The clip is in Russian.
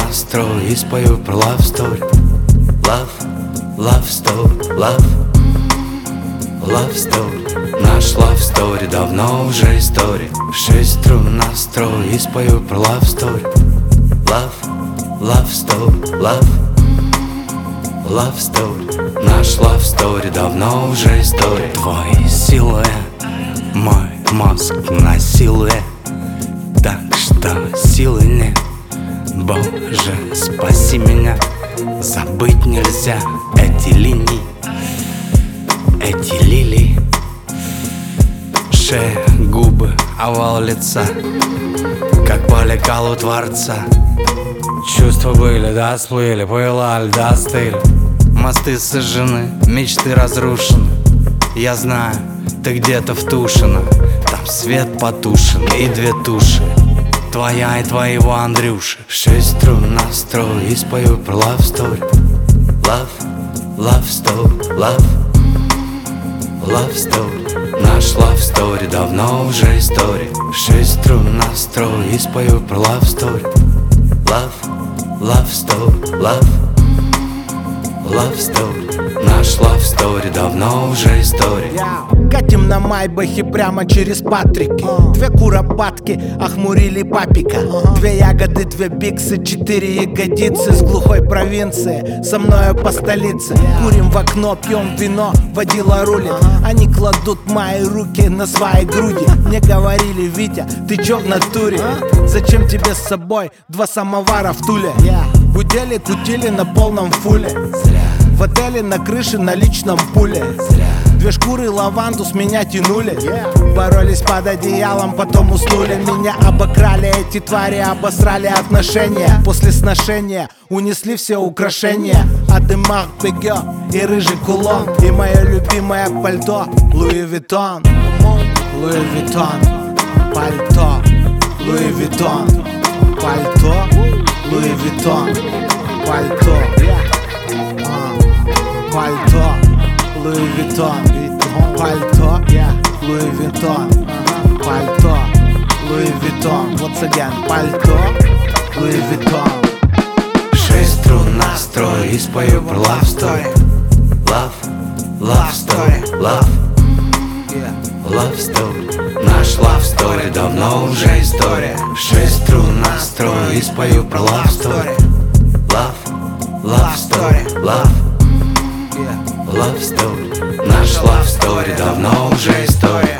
настрой и спою про love story. Love story, love story. Наш love story давно уже история. В 6 струн настрой и спою про love story. Love story, love story. Наш love story давно уже история. Твой силуэт мой мозг насилует, так что силы нет. Боже, спаси меня. Забыть нельзя эти линии, эти лилии. Шея, губы, овал лица, как по лекалу Творца. Чувства были, да сплыли, пылали, да остыли. Мосты сожжены, мечты разрушены. Я знаю, ты где-то в Тушино. Там свет потушен и 2 туши, твоя и твоего Андрюши. В 6 струн настрой и спою про love story. Love story, love story. Наш love story давно уже история. В 6 струн настрой и спою про love story. Love story, love story. Наш love story давно уже история. Катим на майбахе прямо через Патрики. 2 куропатки охмурили папика. 2 ягоды, 2 биксы, 4 ягодицы с глухой провинции. Со мною по столице. Курим в окно, пьем вино, водила рулит. Они кладут мои руки на свои груди. Мне говорили: Витя, ты чё в натуре? Зачем тебе с собой 2 самовара в Туле? Гудели, кутили на полном фуле. В отеле на крыше на личном пуле. 2 шкуры лаванду с меня тянули. Боролись под одеялом, потом уснули. Меня обокрали эти твари, обосрали отношения. После сношения унесли все украшения. Адемар Пеге и рыжий кулон. И мое любимое пальто Луи Виттон. Луи Виттон, пальто Луи Виттон, пальто Луи Виттон, пальто пальто Луи Виттон, пальто Луи Виттон, пальто Луи Виттон. Once again, пальто Луи Виттон. 6 струн настрой и спою про love story. Love story, love story. Наш love story давно уже история. 6 струн настрой и спою про love story. Love story, love story. Наш love story давно уже история.